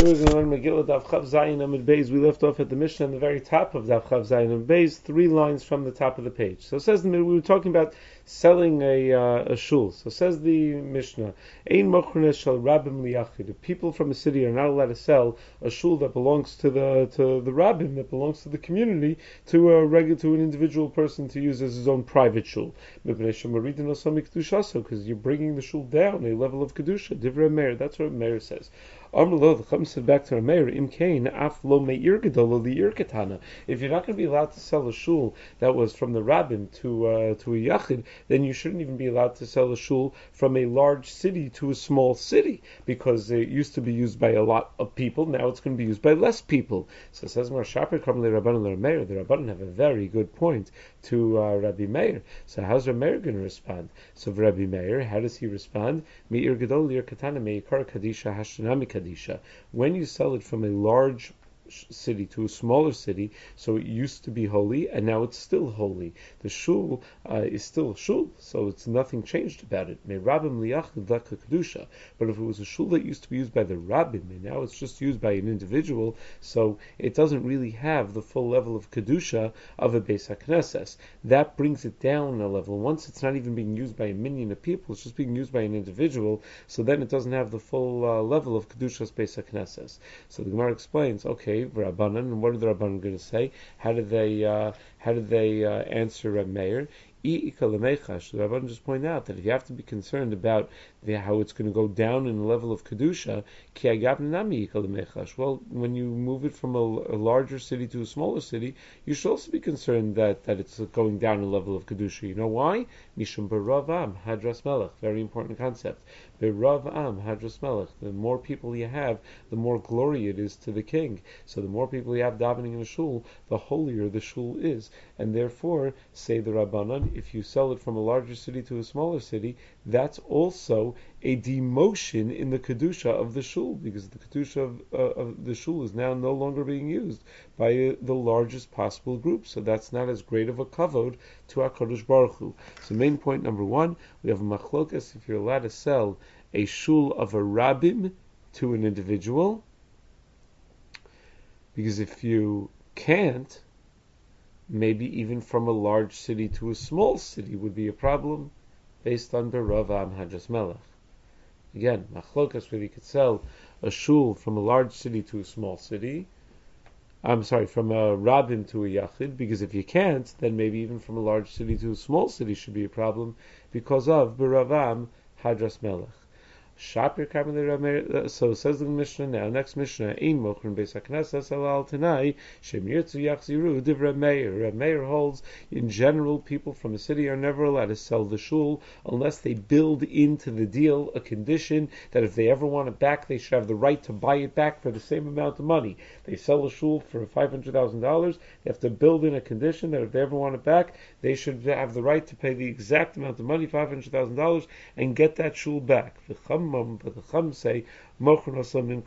We're going to learn Megillah Daf Chav Zayin Amud Beis. We left off at the Mishnah on the very top of Daf Chav Zayin Amud Beis, 3 lines from the top of the page. So it says we were talking about selling a shul. So says the Mishnah, Ein mochrenes shel rabbim liyachid. If people from a city are not allowed to sell a shul that belongs to the rabbim, that belongs to the community, to an individual person to use as his own private shul. Because you're bringing the shul down a level of kedusha. Divrei Meir. That's what Meir says. The Chum said back to Meir, Im Kain, Af lo meir gedolo li'ir ketana. If you're not going to be allowed to sell a shul that was from the rabbin to a yachid, then you shouldn't even be allowed to sell a shul from a large city to a small city, because it used to be used by a lot of people. Now it's going to be used by less people. So it says Mar Shaper Kram le Rabbanan le Meir. The Rabbanan have a very good point to Rabbi Meir. So how's Rabbi Meir going to respond? So for Rabbi Meir, how does he respond? Meir gedol li'ir ketana meikar kadisha hashanami kadisha. When you sell it from a large city to a smaller city, so it used to be holy and now it's still holy. The shul is still a shul, so it's nothing changed about it. But if it was a shul that used to be used by the rabbin and now it's just used by an individual, so it doesn't really have the full level of kedusha of a Beis HaKnesses. That brings it down a level. Once it's not even being used by a minion of people, it's just being used by an individual, so then it doesn't have the full level of kedusha's Beis HaKnesses. So the Gemara explains, okay, Rabbanan, and what are the Rabbanan going to say? How did they answer Reb Meir? The Rabbanan just point out that if you have to be concerned about how it's going to go down in the level of kedusha, well, when you move it from a larger city to a smaller city, you should also be concerned that it's going down in level of kedusha. You know why? Mishum berav am hadras melech. Very important concept. Berav am hadras melech. The more people you have, the more glory it is to the king. So the more people you have davening in a shul, the holier the shul is, and therefore, say the Rabbanan, if you sell it from a larger city to a smaller city, that's also a demotion in the kedusha of the shul, because the kedusha of the shul is now no longer being used by the largest possible group. So that's not as great of a kavod to HaKadosh Baruch Hu. So main point number 1, we have a machlokas if you're allowed to sell a shul of a rabbim to an individual, because if you can't, maybe even from a large city to a small city would be a problem, based on Berav Am Hadras Melech. Again, machlokas whether you could sell a shul from a large city to a small city. From a rabbin to a yachid, because if you can't, then maybe even from a large city to a small city should be a problem because of Berav Am Hadras Melech. So says the Mishnah now. Next Mishnah, Ein mochrin Beis HaKnesses alal Tanai Shem Yirtzu Yachziru Divrei Meir. Reb Meir holds in general people from a city are never allowed to sell the shul unless they build into the deal a condition that if they ever want it back, they should have the right to buy it back for the same amount of money. They sell a shul for $500,000. They have to build in a condition that if they ever want it back, they should have the right to pay the exact amount of money, $500,000, and get that shul back. But the Chum say, you're allowed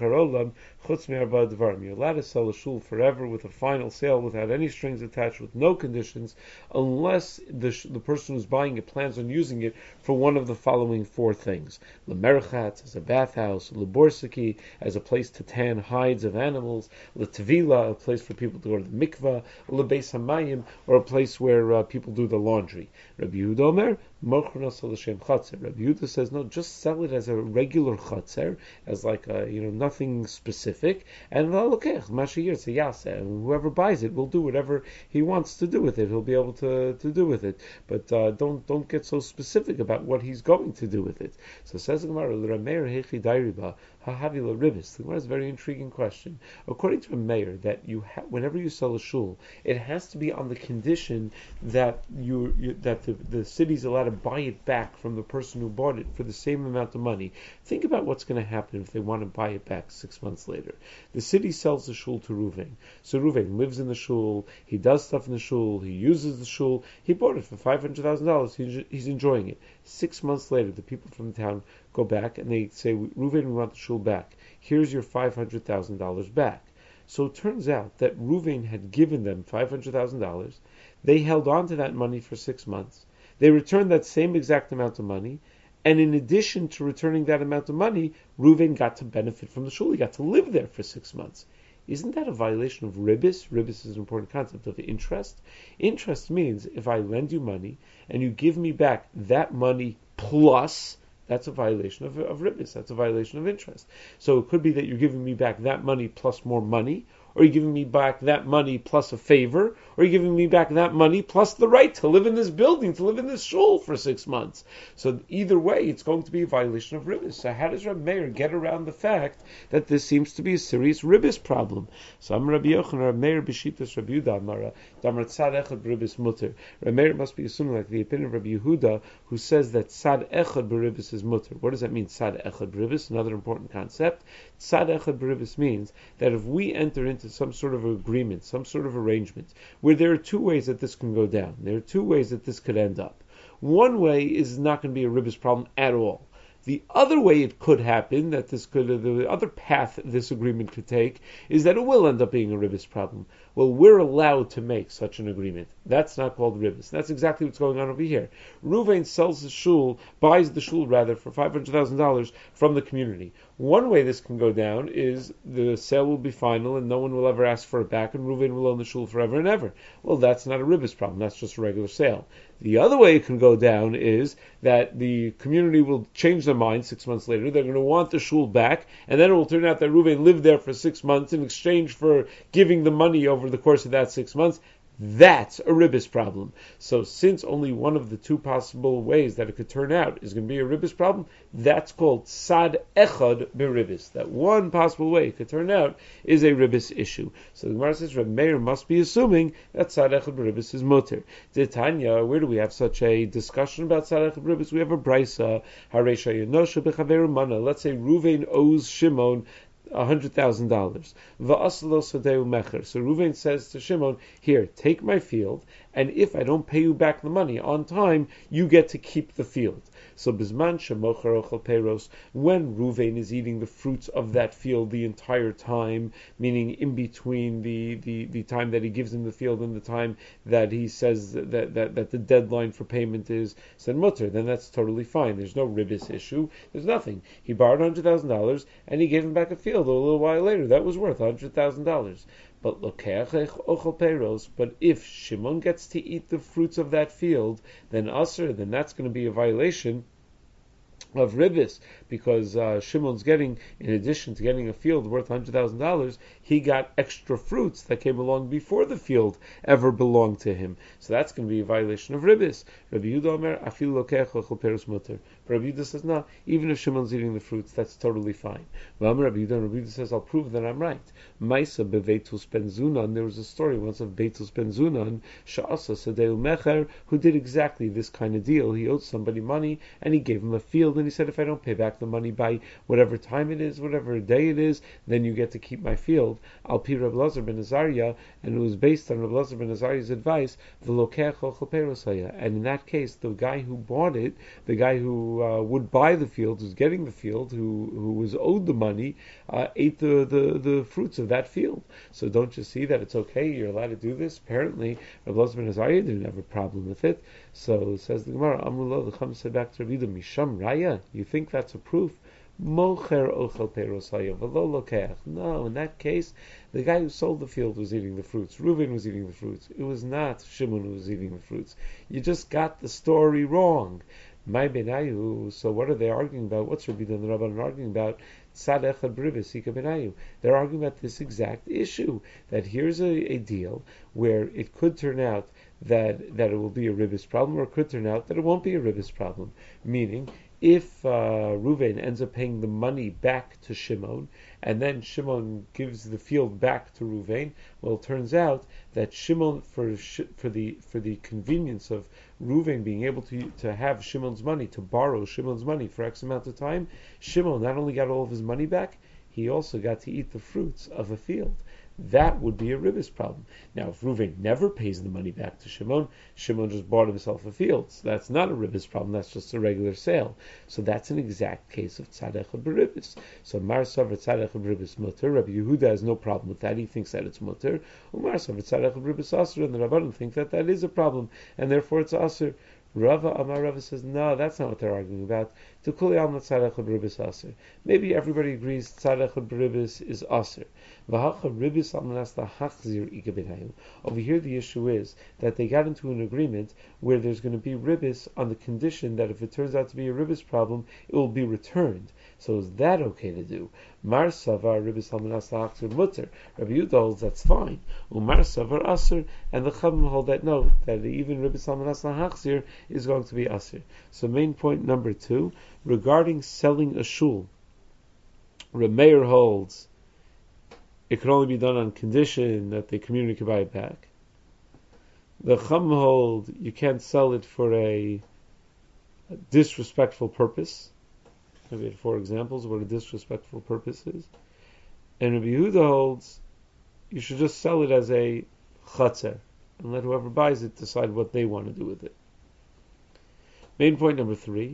to sell a shul forever with a final sale without any strings attached, with no conditions, unless the person who's buying it plans on using it for one of the following 4 things. Lemerchatz, as a bathhouse; Leborsaki, as a place to tan hides of animals; Letvila, a place for people to go to the mikvah; Lebeis Hamayim, or a place where people do the laundry. Rabbi Yehuda Omer, Rabbi Yehuda says, no, just sell it as a regular chatzer, as like nothing specific, and and whoever buys it will do whatever he wants to do with it. He'll be able to do with it, but don't get so specific about what he's going to do with it. So says the Gemara, the Gemara is a very intriguing question. According to a mayor, that whenever you sell a shul, it has to be on the condition that the city's allowed to buy it back from the person who bought it for the same amount of money. Think about what's going to happen if they want to buy it back 6 months later. The city sells the shul to Ruvain. So Ruvain lives in the shul, he does stuff in the shul, he uses the shul, he bought it for $500,000, he's enjoying it. 6 months later, the people from the town go back and they say, Ruvain, we want the shul back. Here's your $500,000 back. So it turns out that Ruvain had given them $500,000. They held on to that money for 6 months. They returned that same exact amount of money, And in addition to returning that amount of money, Reuven got to benefit from the shul. He got to live there for 6 months. Isn't that a violation of ribis? Ribis is an important concept of interest. Interest means if I lend you money and you give me back that money plus, that's a violation of ribis. That's a violation of interest. So it could be that you're giving me back that money plus more money, or you're giving me back that money plus a favor, or you're giving me back that money plus the right to live in this building, to live in this shul for 6 months. So either way, it's going to be a violation of ribis. So how does Reb Meir get around the fact that this seems to be a serious ribis problem? So I'm Rabbi Yochanan, Reb Meir b'shitas Rabbi Yehuda Amara, damar tzad echad b'ribis mutter. Reb Meir must be assuming like the opinion of Rabbi Yehuda, who says that tzad echad b'ribis is mutter. What does that mean, tzad echad b'ribis? Another important concept. Tzad echad b'ribis means that if we enter into some sort of agreement, some sort of arrangement, where there are two ways that this can go down. There are two ways that this could end up. One way is not going to be a ribis problem at all. The other way it could happen, the other path this agreement could take, is that it will end up being a ribis problem. Well, we're allowed to make such an agreement. That's not called ribis. That's exactly what's going on over here. Reuven sells the shul, buys the shul rather, for $500,000 from the community. One way this can go down is the sale will be final and no one will ever ask for it back, and Reuven will own the shul forever and ever. Well, that's not a ribis problem. That's just a regular sale. The other way it can go down is that the community will change their mind 6 months later. They're going to want the shul back, and then it will turn out that Reuven lived there for 6 months in exchange for giving the money over the course of that 6 months. That's a ribis problem. So since only one of the two possible ways that it could turn out is going to be a ribis problem, that's called sad echad beribis. That one possible way it could turn out is a ribis issue. So the Gemara says Reb Meir must be assuming that sad echad beribis is mutter. Tanya, where do we have such a discussion about sad echad beribis? We have a brisa, haresha yenosha bechaveru mana. Let's say Reuven owes Shimon $100,000. So Reuven says to Shimon, here, take my field, and if I don't pay you back the money on time, you get to keep the field. So Bizman shemocher ochel peros, when Reuven is eating the fruits of that field the entire time, meaning in between the time that he gives him the field and the time that he says that the deadline for payment is said mutter, then that's totally fine. There's no ribis issue. There's nothing. He borrowed $100,000 and he gave him back a field a little while later. That was worth $100,000. But but if Shimon gets to eat the fruits of that field, then that's going to be a violation of ribis, because Shimon's getting, in addition to getting a field worth $100,000, he got extra fruits that came along before the field ever belonged to him. So that's going to be a violation of ribis. Rabbi Yehuda Omer, afil lokech ochel perus muter. But Rabbi Yehuda says, no, even if Shimon's eating the fruits, that's totally fine. Rabbi Yehuda says, I'll prove that I'm right. Maisa bevetus ben Zunan, there was a story once of Betus ben Zunan, sha'asa sadeu mecher, who did exactly this kind of deal. He owed somebody money, and he gave him a field, and he said, if I don't pay back the money by whatever time it is, whatever day it is, then you get to keep my field. Al pi Reb Lazar ben Azariah, and it was based on Reb Lazar ben Azariah's advice, and in that case, the guy who bought it, the guy who would buy the field, who's getting the field, who was owed the money, ate the fruits of that field. So don't you see that it's okay, you're allowed to do this? Apparently, Reb Lazar ben Azariah didn't have a problem with it. So says the Gemara, Amrullah, the Chum said back to Rabbi Yehuda, Misham Raya, you think that's a proof? Mocher ochel perosaya v'lo lokeach. No, in that case, the guy who sold the field was eating the fruits. Reuven was eating the fruits. It was not Shimon who was eating the fruits. You just got the story wrong. My benayu. So what are they arguing about? What's Rabbi Yehuda and the Rabbanan arguing about? Tzad echad b'ribis ika benayu. They're arguing about this exact issue. That here's a deal where it could turn out that it will be a ribis problem, or it could turn out that it won't be a ribis problem. Meaning, if Reuven ends up paying the money back to Shimon, and then Shimon gives the field back to Reuven, well, it turns out that Shimon, for the convenience of Reuven being able to have Shimon's money, to borrow Shimon's money for X amount of time, Shimon not only got all of his money back, he also got to eat the fruits of a field. That would be a ribis problem. Now, if Reuven never pays the money back to Shimon, Shimon just bought himself a field. So that's not a ribis problem. That's just a regular sale. So that's an exact case of tzad echad b'ribis. So Mar Savar tzad echad b'ribis mutter. Rabbi Yehuda has no problem with that. He thinks that it's mutter. Umar Savar tzad echad b'ribis aser, and the Rabbanan think that is a problem, and therefore it's aser. Rava says, no, that's not what they're arguing about. Maybe everybody agrees tzad echad b'ribis is aser. Over here the issue is that they got into an agreement where there's going to be ribis on the condition that if it turns out to be a ribis problem, it will be returned. So is that okay to do? Mar savar ribis almanas lahachzir mutter. Rabbi Yehuda holds that's fine. Umar savar aser, and the Chachamim hold that no, that even ribis almanas lahachzir is going to be aser. So main point number 2, regarding selling a shul, Rameir holds it can only be done on condition that the community can buy it back. The Chachamim hold you can't sell it for a disrespectful purpose. We had 4 examples of what a disrespectful purpose is. And Rabbi Yehuda holds you should just sell it as a chatzer and let whoever buys it decide what they want to do with it. Main point number 3.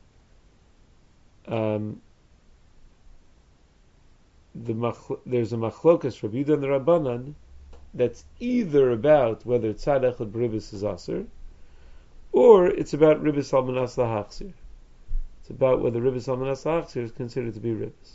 There's a machlokas Rabbi Yehuda and the Rabbanan that's either about whether tzad echad b'ribis is aser, or it's about ribis almanas lahachzir. It's about whether ribis almanas lahachzir is considered to be ribis.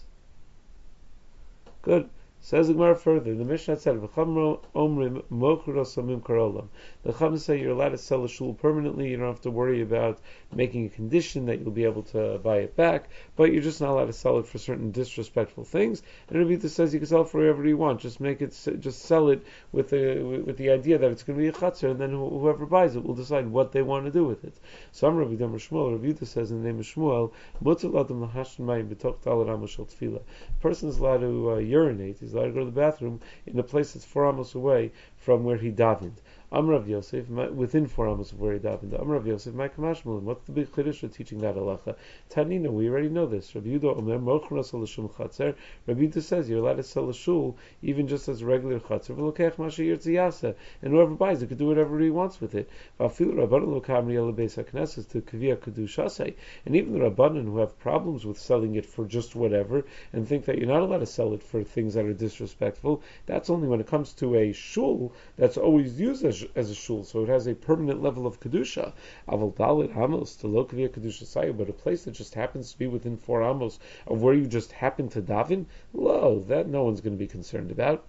Good. Says the Gemara further, the Mishnah said, "V'cham omrim mokro samim karolam." The Chachamim say you're allowed to sell a shul permanently. You don't have to worry about making a condition that you'll be able to buy it back, but you're just not allowed to sell it for certain disrespectful things. And Rabbi Yehuda says you can sell it for whatever you want. Just sell it with the idea that it's going to be a chatzar, and then whoever buys it will decide what they want to do with it. So I'm Rabbi Shmuel. Rabbi Yehuda says in the name of Shmuel, "Mutar l'adam lahashon mayim b'tok tal ramos shel tefillah." A person is allowed to urinate. He's allowed to go to the bathroom in a place that's 4 amos away from where he davened. Amrav Yosef, within 4 amos of where he davened. Amrav Yosef, my kamashmalim. What's the big chiddush of teaching that halacha? Tanina, we already know this. Rabbi Yehuda omer mochras l'shum chatzer. Rabbi Yehuda says you're allowed to sell a shul even just as a regular chatzer. V'lokech masha yirtziyasa, and whoever buys it could do whatever he wants with it. V'afilu rabbanan lokamri el beis haknesses to kavia kedushasei, and even the rabbanan who have problems with selling it for just whatever and think that you're not allowed to sell it for things that are disrespectful. That's only when it comes to a shul that's always used as a shul, so it has a permanent level of kedusha. Aval dalit amos to lo kavia kedusha sayu, but a place that just happens to be within 4 amos of where you just happen to daven, that no one's going to be concerned about.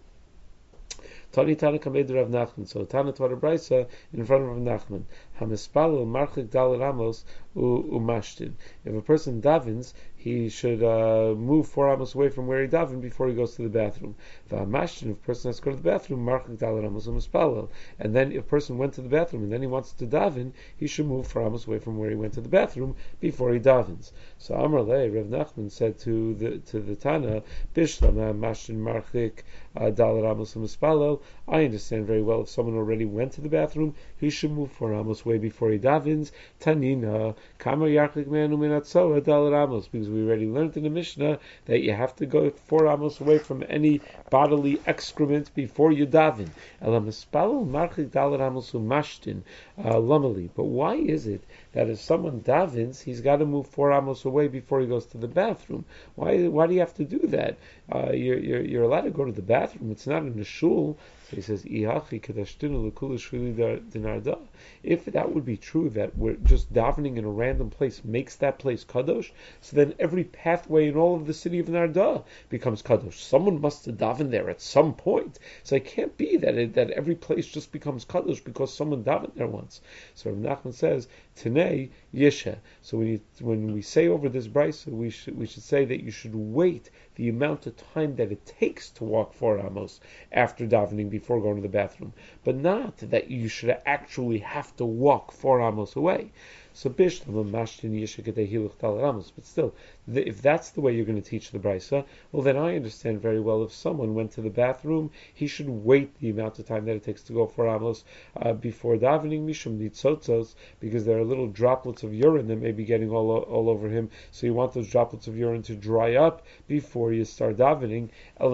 Tani Tana Kamed Rav Nachman. So Tana taught a brisa in front of Rav Nachman. Hamispalel marchik dal ramos umashtin. If a person davens, he should move 4 amos away from where he davened before he goes to the bathroom. V'amashtin, if a person has to go to the bathroom, marchik dal ramos umispalel. And then if a person went to the bathroom and then he wants to daven, he should move 4 amos away from where he went to the bathroom before he davens. So Amar Lei, Rav Nachman said to the Tana, Bishlam mashtin marchik dal ramos umispalel. I understand very well if someone already went to the bathroom, he should move 4 amos away before he davens. Tanina, Kamar Yarchik Menu Minatzoa Dal Amos, because we already learned in the Mishnah that you have to go 4 amos away from any bodily excrement before you daven. Elamispalel Marchik Dal Amos Umashtin Lamali. But why is it that if someone davens, he's got to move 4 amos away before he goes to the bathroom? Why do you have to do that? You're allowed to go to the bathroom. It's not in the shul. So he says, if that would be true, that we're just davening in a random place makes that place kadosh, so then every pathway in all of the city of Narda becomes kadosh. Someone must have davened there at some point. So it can't be that every place just becomes kadosh because someone davened there once. So Rav Nachman says, Tenei Yesha. So when we say over this brisa, we should say that you should wait the amount of time that it takes to walk 4 amos after davening before going to the bathroom, but not that you should actually have to walk 4 amos away. So but still, if that's the way you're going to teach the brisa, well then I understand very well if someone went to the bathroom, he should wait the amount of time that it takes to go 4 amos before davening, mishum nitzotzos, because there are little droplets of urine that may be getting all over him, so you want those droplets of urine to dry up before you start davening.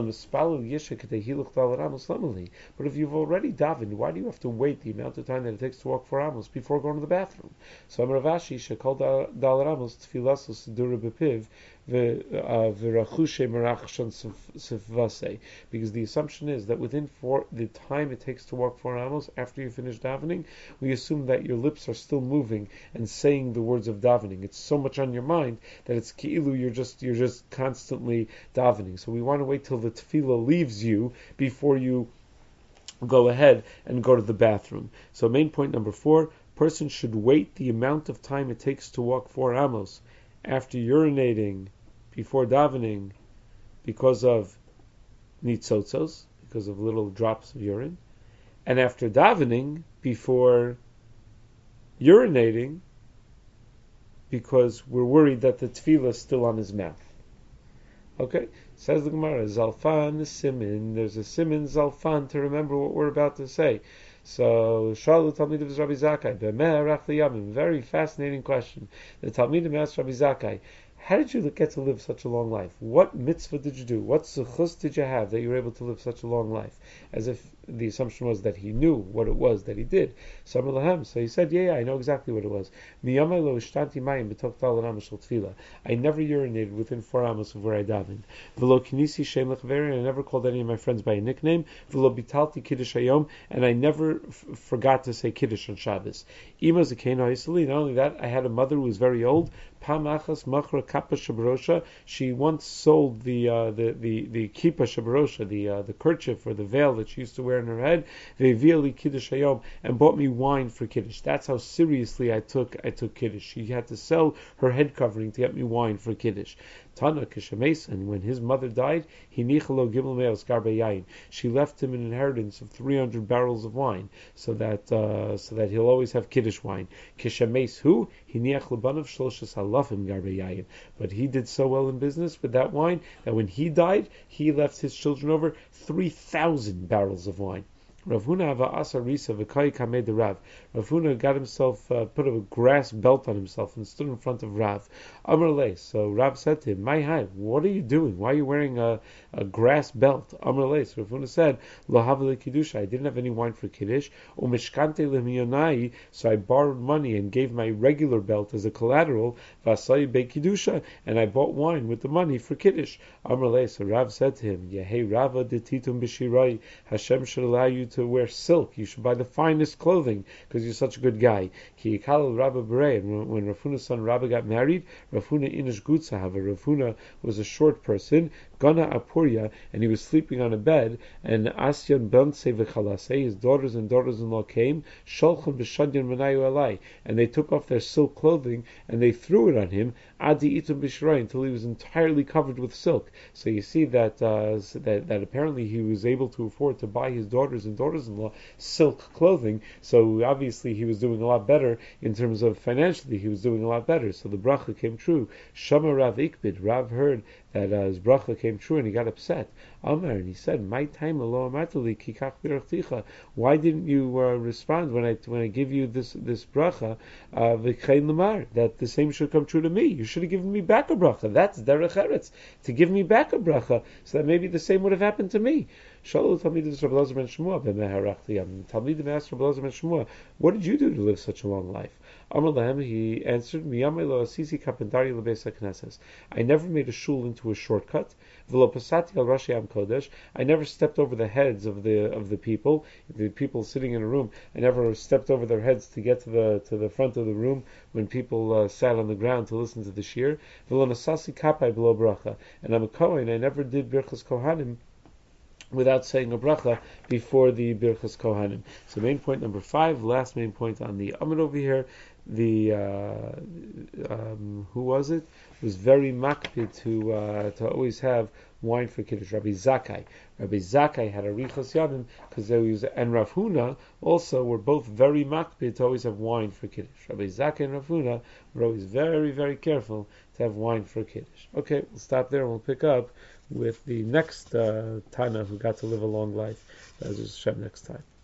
But if you've already davened, why do you have to wait the amount of time that it takes to walk 4 amos before going to the bathroom? So Amar Ravashi shekol dal ramos tfilasos dura bepiv v'rachushe merachshon sifvase, because the assumption is that within the time it takes to walk 4 amos after you finish davening, we assume that your lips are still moving and saying the words of davening. It's so much on your mind that it's ki'ilu you're just constantly davening. So we want to wait till the tefillah leaves you before you go ahead and go to the bathroom. So main point number 4, person should wait the amount of time it takes to walk 4 amos after urinating before davening because of nitzotzos, because of little drops of urine, and after davening before urinating because we're worried that the tefillah is still on his mouth. Okay, says the Gemara, Zalfan is Simin. There's a Simin Zalfan to remember what we're about to say. So, Shalu Talmidim Rabbi Zakkai, Be'meh Rach Liyamim. Very fascinating question. The Talmidim asked Rabbi Zakkai, how did you get to live such a long life? What mitzvah did you do? What zechus did you have that you were able to live such a long life? As if the assumption was that he knew what it was that he did. So he said, yeah, I know exactly what it was. I never urinated within 4 amos of where I davened. I never called any of my friends by a nickname. And I never forgot to say Kiddush on Shabbos. Not only that, I had a mother who was very old. She once sold the kippa shabarosha, the kerchief or the veil that she used to wear in her head, and bought me wine for Kiddush. That's how seriously I took Kiddush. She had to sell her head covering to get me wine for Kiddush. Tana Kishames, and when his mother died, she left him an inheritance of 300 barrels of wine, so that he'll always have Kiddush wine. Kishames who? But he did so well in business with that wine that when he died, he left his children over 3,000 barrels of wine. Rav Huna got himself, put a grass belt on himself and stood in front of Rav. Amar, so Rav said to him, "My high, what are you doing? Why are you wearing a grass belt?" Amar, so Rav Huna said, "Lo havele kiddush, I didn't have any wine for kiddush. Umishkante lemiyonai, so I borrowed money and gave my regular belt as a collateral. Vasai be kiddusha, and I bought wine with the money for kiddush." Amar, so Rav said to him, "Yehei Rava detitum b'shirai, Hashem should allow you to wear silk. You should buy the finest clothing because you're such a good guy." Ki yikal Rabba Berei, and when Rav Huna's son Rabba got married, Rav Huna inish gutzahava. Rav Huna was a short person, Gana Apuria, and he was sleeping on a bed, and Asyan Bantse v'chalasei, his daughters and daughters-in-law came, Sholchan b'shadyan Manayu alai, and they took off their silk clothing and they threw it on him, Adi itum b'shiroi, until he was entirely covered with silk. So you see that apparently he was able to afford to buy his daughters and daughters-in-law silk clothing. So obviously he was doing a lot better in terms of financially. He was doing a lot better. So the bracha came true. Shama Rav Ikbid. Rav heard that his bracha came true and he got upset. Amar, and he said, "My time lo amatali kikach birachticha." Why didn't you respond when I give you this bracha v'chein lamar, that the same should come true to me? You should have given me back a bracha. That's derech eretz, to give me back a bracha, so that maybe the same would have happened to me. Shalu Talmidim Rabbi Elazar ben Shmuel Talmidim asked Rabbi Elazar ben Shmuel, "What did you do to live such a long life?" Amar lahem, he answered, "Miyamei lo asisi kapendari lebeis hakneses." I never made a shul into a shortcut. V'lo pasati al rashi am kodesh. I never stepped over the heads of the people sitting in a room. I never stepped over their heads to get to the front of the room when people sat on the ground to listen to the shir. V'lo nasasi kapai below bracha. And I'm a kohen. I never did birchas kohanim without saying a bracha before the Birchas Kohanim. So main point number 5, last main point on the Amud over here, the who was it? Was very makpid to always have wine for Kiddush. Rabbi Zakkai. Rabbi Zakkai had a Richas Yadim because and Rav Huna also were both very makpid to always have wine for Kiddush. Rabbi Zakkai and Rav Huna were always very, very careful to have wine for Kiddush. Okay, we'll stop there and we'll pick up with the next Tana who got to live a long life. That's Hashem next time.